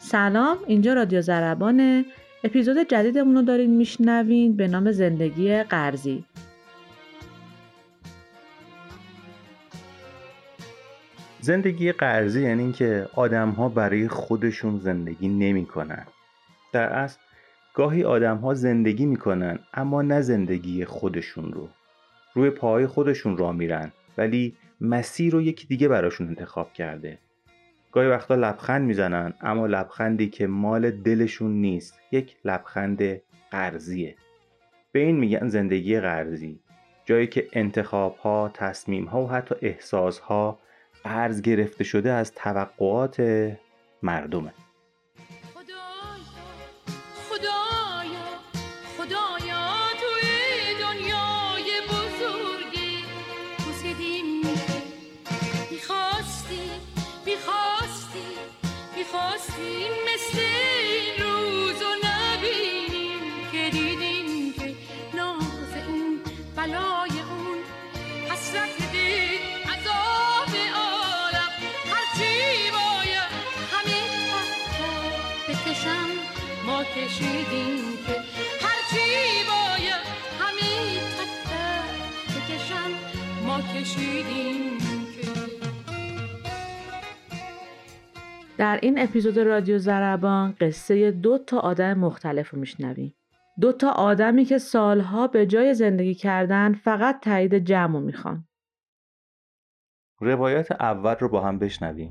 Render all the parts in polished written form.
سلام، اینجا رادیو ضربانه. اپیزود جدیدمون رو دارین میشنوین به نام زندگی قرضی. زندگی قرضی یعنی این که آدم‌ها برای خودشون زندگی نمی‌کنن. در اصل گاهی آدم‌ها زندگی می‌کنن اما نه زندگی خودشون رو. روی پاهای خودشون راه میرن ولی مسیر رو یکی دیگه براشون انتخاب کرده. گاهی وقتا لبخند میزنن اما لبخندی که مال دلشون نیست، یک لبخند قرضیه. به این میگن زندگی قرضی، جایی که انتخاب‌ها، تصمیم‌ها و حتی احساس‌ها قرض گرفته شده از توقعات مردمه. کشیدیم که هرچی باید همین تکتر بکشم ما کشیدیم که. در این اپیزود رادیو ضربان قصه 2 آدم مختلف رو میشنویم. 2 آدمی که سالها به جای زندگی کردن فقط تایید جمع رو میخوان. روایت اول رو با هم بشنویم.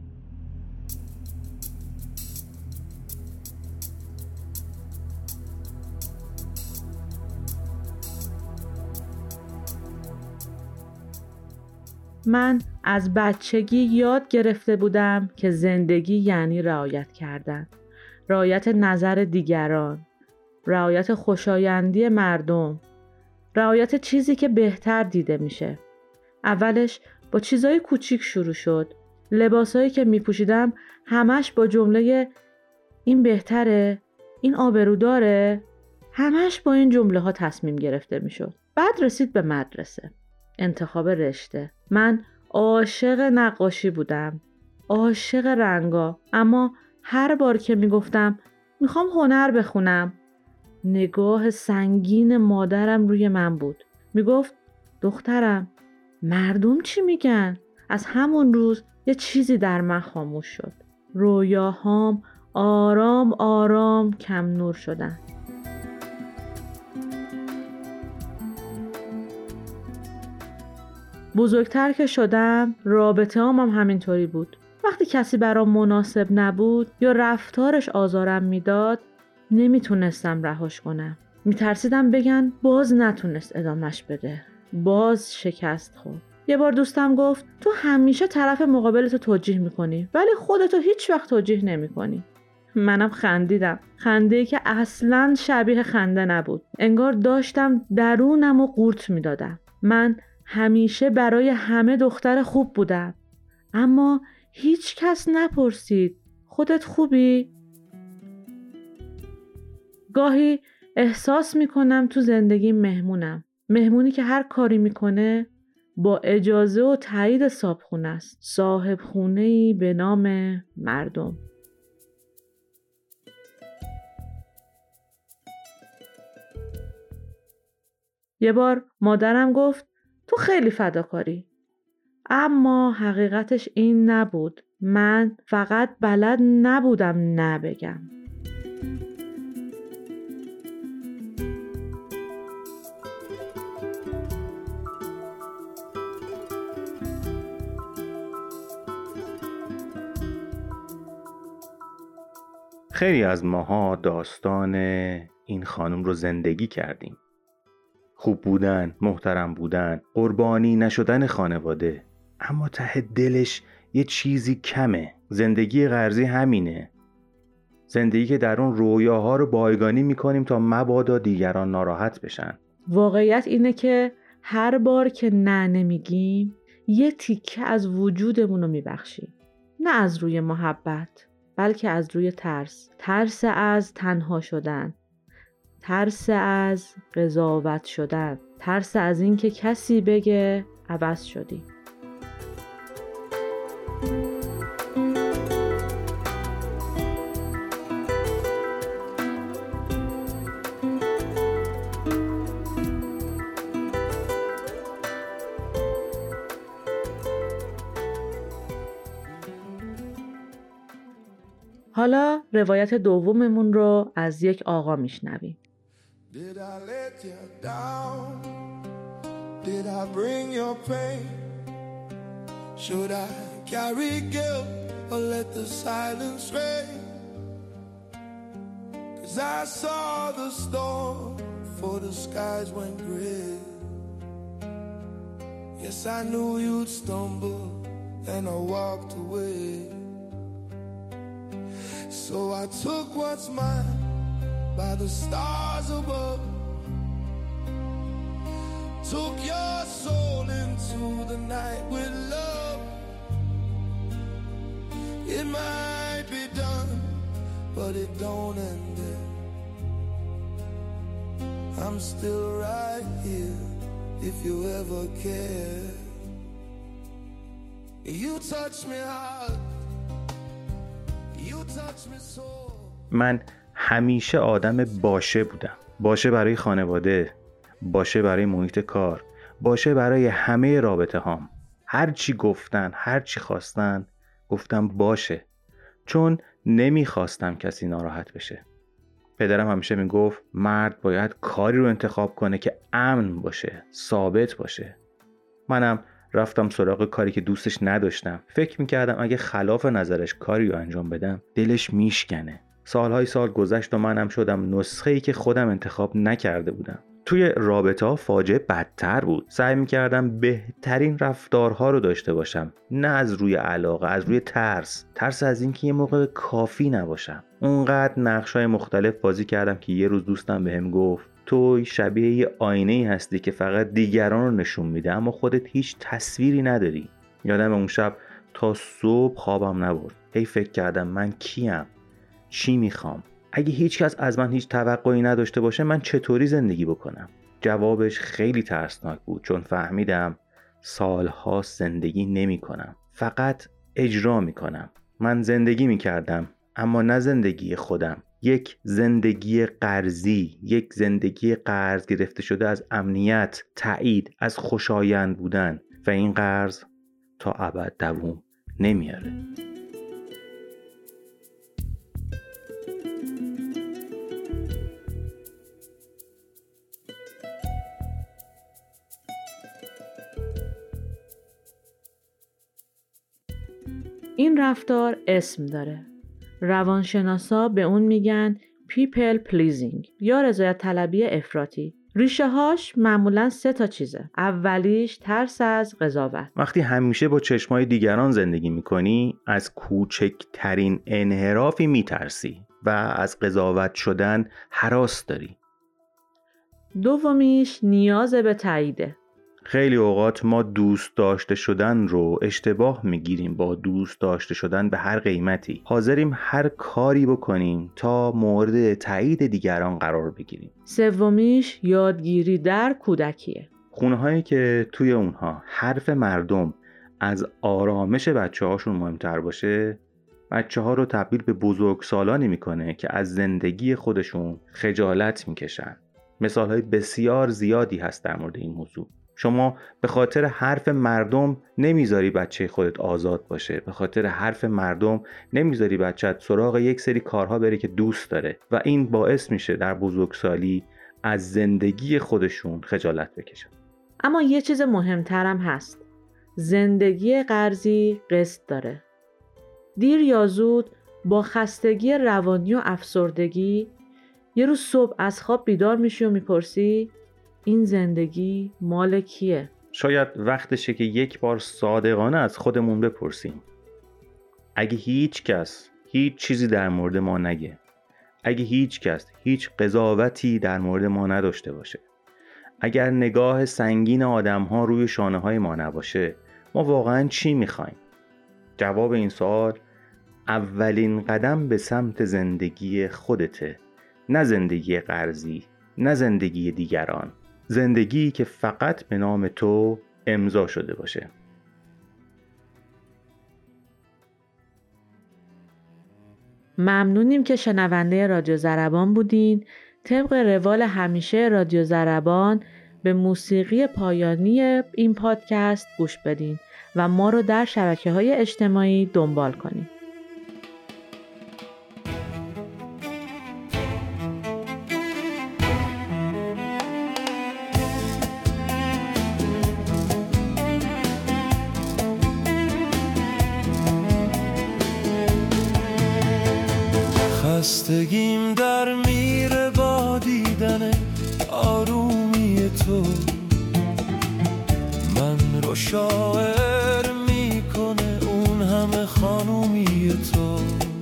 من از بچگی یاد گرفته بودم که زندگی یعنی رعایت کردن، رعایت نظر دیگران، رعایت خوشایندی مردم، رعایت چیزی که بهتر دیده میشه. اولش با چیزای کوچیک شروع شد. لباسایی که میپوشیدم همش با جمله این بهتره، این آبروداره، همش با این جمله ها تصمیم گرفته میشد. بعد رسید به مدرسه، انتخاب رشته. من عاشق نقاشی بودم، عاشق رنگا، اما هر بار که میگفتم میخوام هنر بخونم، نگاه سنگین مادرم روی من بود. میگفت دخترم، مردم چی میگن؟ از همون روز یه چیزی در من خاموش شد. رویاهام آرام آرام کم نور شدن. بزرگتر که شدم رابطه هم همینطوری بود. وقتی کسی برام مناسب نبود یا رفتارش آزارم میداد نمیتونستم رهاش کنم. میترسیدم بگن باز نتونست ادامش بده، باز شکست خورد. یه بار دوستم گفت تو همیشه طرف مقابلتو توجیه میکنی ولی خودتو هیچ وقت توجیه نمیکنی. منم خندیدم، خنده‌ای که اصلاً شبیه خنده نبود. انگار داشتم درونمو قورت میدادم. من همیشه برای همه دختر خوب بودم، اما هیچ کس نپرسید خودت خوبی؟ گاهی احساس میکنم تو زندگی مهمونم، مهمونی که هر کاری میکنه با اجازه و تایید صاحبخونه است، صاحب خونه‌ای به نام مردم. یه بار مادرم گفت تو خیلی فداکاری، اما حقیقتش این نبود. من فقط بلد نبودم نبگم. خیلی از ماها داستان این خانم رو زندگی کردیم. خوب بودن، محترم بودن، قربانی نشدن خانواده، اما ته دلش یه چیزی کمه. زندگی قرضی همینه. زندگی که در اون رویاها رو بایگانی میکنیم تا مبادا دیگران ناراحت بشن. واقعیت اینه که هر بار که نه نمیگیم یه تیکه از وجودمون رو میبخشیم. نه از روی محبت بلکه از روی ترس. ترس از تنها شدن، ترس از قضاوت شدن، ترس از این که کسی بگه عوض شدی. حالا روایت دوممون رو از یک آقا میشنویم. Did I let you down? Did I bring your pain? Should I carry guilt or let the silence reign? 'Cause I saw the storm before the skies went gray. Yes, I knew you'd stumble and I walked away. So I took what's mine by the stars above, took your soul into the night with love. It might be done, but it don't end there. I'm still right here if you ever care. You touch me hard, you touch me so. من همیشه آدم باشه بودم. باشه برای خانواده، باشه برای محیط کار، باشه برای همه رابطه هام. هر چی گفتن، هر چی خواستن، گفتم باشه. چون نمیخواستم کسی ناراحت بشه. پدرم همیشه میگفت مرد باید کاری رو انتخاب کنه که امن باشه، ثابت باشه. منم رفتم سراغ کاری که دوستش نداشتم. فکر میکردم اگه خلاف نظرش کاری رو انجام بدم دلش میشکنه. سالهای سال گذشت و منم شدم نسخه‌ای که خودم انتخاب نکرده بودم. توی رابطه ها فاجعه بدتر بود. سعی میکردم بهترین رفتارها رو داشته باشم، نه از روی علاقه، از روی ترس از اینکه یه موقع کافی نباشم. اونقدر نقشای مختلف بازی کردم که یه روز دوستم بهم گفت تو شبیه یه آینه‌ای هستی که فقط دیگران رو نشون میده اما خودت هیچ تصویری نداری. یادم اون شب تا صبح خوابم نبرد. هی فکر کردم من کیم؟ چی میخوام؟ اگه هیچ کس از من هیچ توقعی نداشته باشه من چطوری زندگی بکنم؟ جوابش خیلی ترسناک بود، چون فهمیدم سالها زندگی نمی کنم، فقط اجرا می کنم. من زندگی می کردم اما نه زندگی خودم. یک زندگی قرضی، یک زندگی قرض گرفته شده از امنیت، تایید، از خوشایند بودن، و این قرض تا ابد دوام نمیاره. این رفتار اسم داره. روانشناسا به اون میگن people pleasing یا رضایت طلبی افراطی. ریشه هاش معمولاً 3 چیزه. اولیش ترس از قضاوت. وقتی همیشه با چشمای دیگران زندگی میکنی از کوچکترین انحرافی میترسی و از قضاوت شدن هراس داری. دومیش نیاز به تاییده. خیلی اوقات ما دوست داشته شدن رو اشتباه میگیریم با دوست داشته شدن به هر قیمتی. حاضریم هر کاری بکنیم تا مورد تایید دیگران قرار بگیریم. سومیش یادگیری در کودکیه. خونه‌هایی که توی اونها حرف مردم از آرامش بچه‌هاشون مهمتر باشه، بچه‌ها رو تبدیل به بزرگسالانی میکنه که از زندگی خودشون خجالت میکشن. مثال‌های بسیار زیادی هست در مورد این موضوع. شما به خاطر حرف مردم نمیذاری بچه خودت آزاد باشه، به خاطر حرف مردم نمیذاری بچت سراغ یک سری کارها بره که دوست داره و این باعث میشه در بزرگسالی از زندگی خودشون خجالت بکشن. اما یه چیز مهمترم هست. زندگی قرضی قسط داره. دیر یا زود با خستگی روانی و افسردگی یه روز صبح از خواب بیدار میشی و میپرسی این زندگی مال کیه؟ شاید وقتشه که یک بار صادقانه از خودمون بپرسیم. اگه هیچ کس هیچ چیزی در مورد ما نگه، اگه هیچ کس هیچ قضاوتی در مورد ما نداشته باشه، اگر نگاه سنگین آدم‌ها روی شانه‌های ما نباشه، ما واقعاً چی می‌خوایم؟ جواب این سوال اولین قدم به سمت زندگی خودته، نه زندگی قرضی، نه زندگی دیگران. زندگی که فقط به نام تو امضا شده باشه. ممنونیم که شنونده رادیو ضربان بودین. طبق روال همیشه رادیو ضربان به موسیقی پایانی این پادکست گوش بدین و ما رو در شبکه‌های اجتماعی دنبال کنین. خستگیم در میره با دیدن آرومی تو، من رو شاعر میکنه اون همه خانومی تو.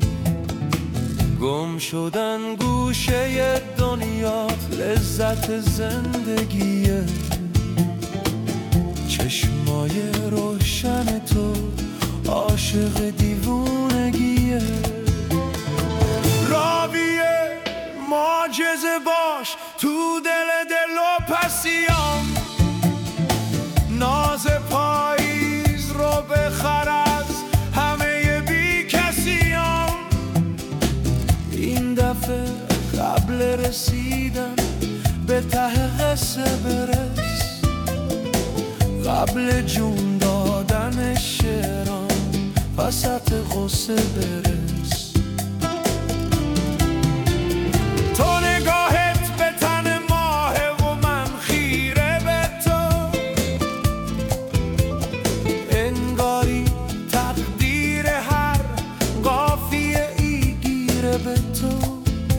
گم شدن گوشه دنیات لذت زندگیه، چشمای روشن تو عاشق دیوونگیه. راویه معجزه باش تو دل و پسیام، ناز پاییز رو بخر از همه بی کسیام. این دفعه قبل رسیدن به ته قصه برس، قبل جون دادن شعرام وسط غصه برس. تو نگاهت به تن ماهه و من خیره به تو، انگاری تقدیر هر قافیه ای گیره به تو.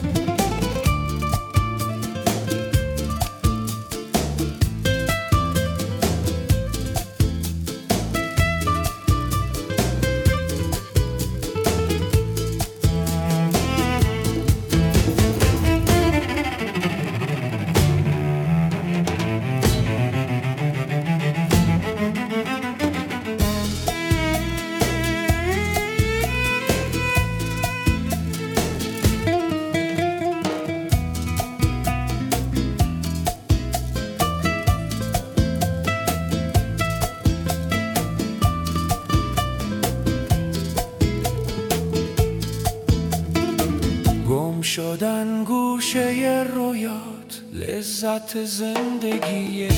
گم شدن گوشه رویات لذت زندگیه،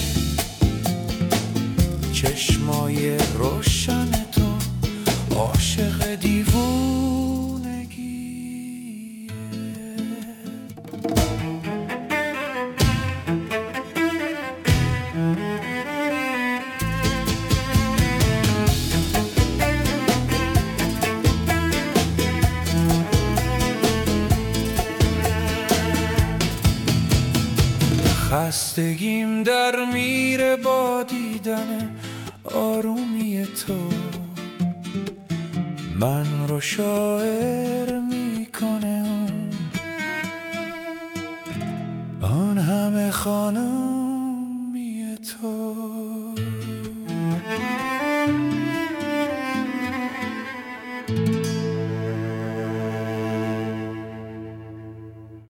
چشمای روشن تو عاشق دیوونگیه. خستگیم در میره با دیدن آرومی تو، من رو شاعر میکنه آن همه خانم